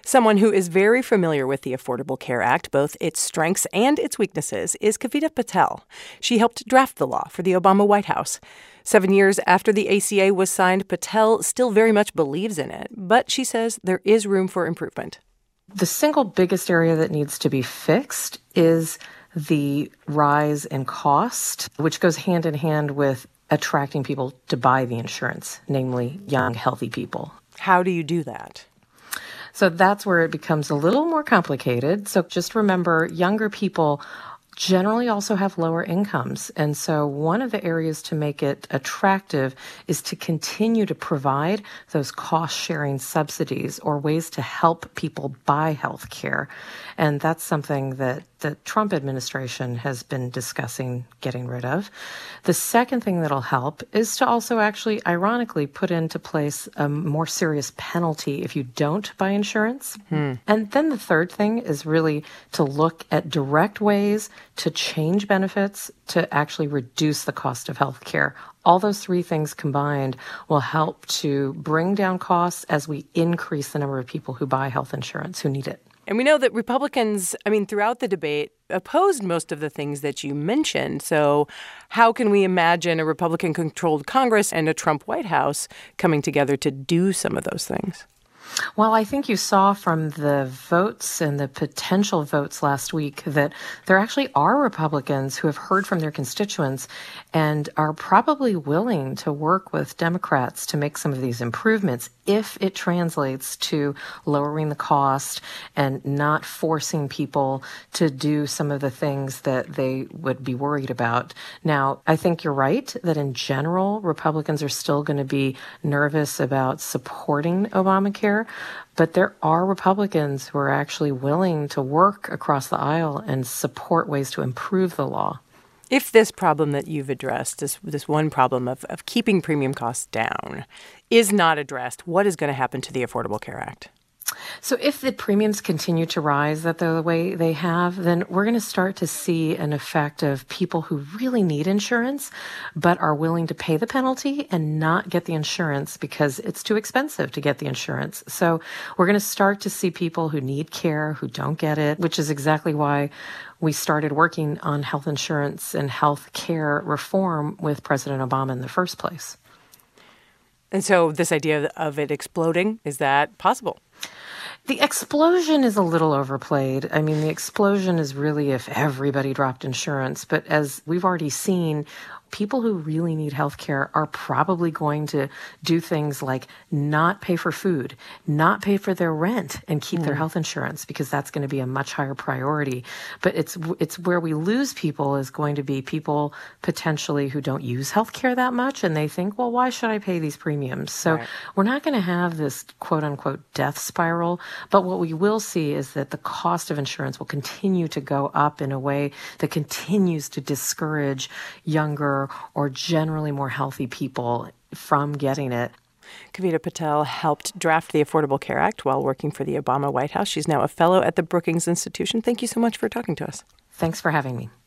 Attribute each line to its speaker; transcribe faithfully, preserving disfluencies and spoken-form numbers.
Speaker 1: Someone who is very familiar with the Affordable Care Act, both its strengths and its weaknesses, is Kavita Patel. She helped draft the law for the Obama White House. Seven years after the A C A was signed, Patel still very much believes in it, but she says there is room for improvement.
Speaker 2: The single biggest area that needs to be fixed is the rise in cost, which goes hand in hand with attracting people to buy the insurance, namely young, healthy people.
Speaker 1: How do you do that?
Speaker 2: So that's where it becomes a little more complicated. So just remember, younger people generally also have lower incomes. And so one of the areas to make it attractive is to continue to provide those cost-sharing subsidies or ways to help people buy health care. And that's something that the Trump administration has been discussing getting rid of. The second thing that'll help is to also actually, ironically, put into place a more serious penalty if you don't buy insurance. Hmm. And then the third thing is really to look at direct ways to change benefits to actually reduce the cost of health care. All those three things combined will help to bring down costs as we increase the number of people who buy health insurance, who need it.
Speaker 1: And we know that Republicans, I mean, throughout the debate, opposed most of the things that you mentioned. So how can we imagine a Republican-controlled Congress and a Trump White House coming together to do some of those things?
Speaker 2: Well, I think you saw from the votes and the potential votes last week that there actually are Republicans who have heard from their constituents and are probably willing to work with Democrats to make some of these improvements if it translates to lowering the cost and not forcing people to do some of the things that they would be worried about. Now, I think you're right that in general, Republicans are still going to be nervous about supporting Obamacare. But there are Republicans who are actually willing to work across the aisle and support ways to improve the law.
Speaker 1: If this problem that you've addressed, this this one problem of, of keeping premium costs down, is not addressed, what is going to happen to the Affordable Care Act?
Speaker 2: So if the premiums continue to rise at the way they have, then we're going to start to see an effect of people who really need insurance but are willing to pay the penalty and not get the insurance because it's too expensive to get the insurance. So we're going to start to see people who need care who don't get it, which is exactly why we started working on health insurance and health care reform with President Obama in the first place.
Speaker 1: And so this idea of it exploding, is that possible?
Speaker 2: The explosion is a little overplayed. I mean, the explosion is really if everybody dropped insurance. But as we've already seen, people who really need health care are probably going to do things like not pay for food, not pay for their rent, and keep mm. their health insurance because that's going to be a much higher priority. But it's it's where we lose people is going to be people potentially who don't use health care that much, and they think, well, why should I pay these premiums? So right. We're not going to have this quote-unquote death spiral, but what we will see is that the cost of insurance will continue to go up in a way that continues to discourage younger or generally more healthy people from getting it.
Speaker 1: Kavita Patel helped draft the Affordable Care Act while working for the Obama White House. She's now a fellow at the Brookings Institution. Thank you so much for talking to us.
Speaker 2: Thanks for having me.